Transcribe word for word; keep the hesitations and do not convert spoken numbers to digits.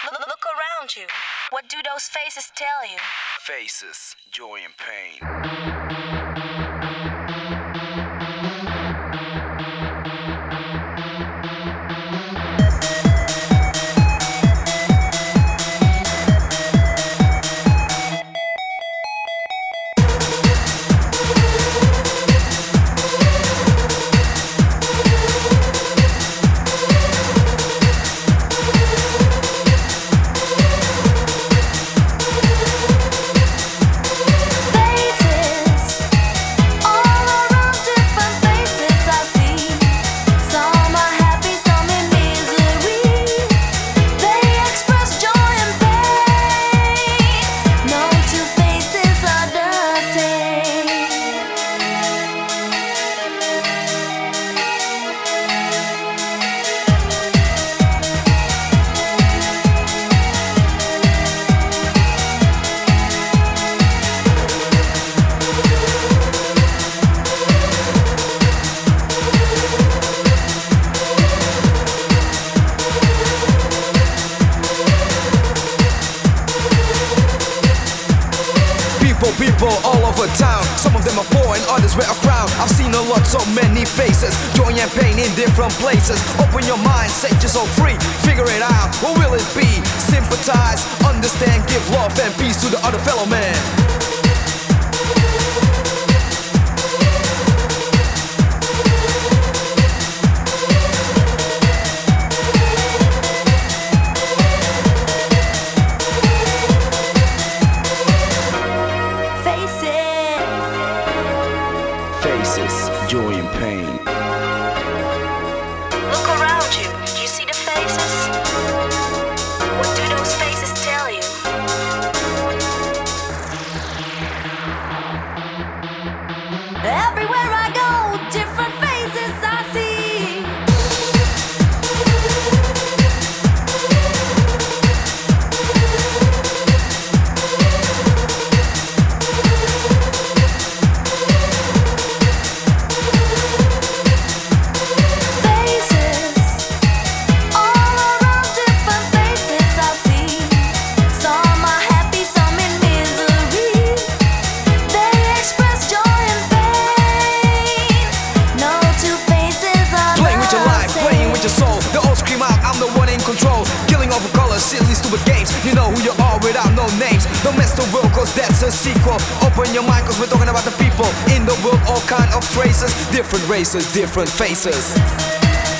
Look around you. What do those faces tell you? Faces, joy and pain. People all over town, some of them are poor and others wear a crown. I've seen a lot, so many faces, joy and pain in different places. Open your mind, set your soul free, figure it out, what will it be? Sympathize, understand, give love and peace to the other fellow man. Faces, joy and pain. Look around you. Do you see the faces? What do those faces tell you? Everywhere I go, different faces I see. Killing over colors, silly stupid games. You know who you are without no names. Don't mess the world cause that's a sequel. Open your mind cause we're talking about the people in the world, all kind of traces, different races, different faces.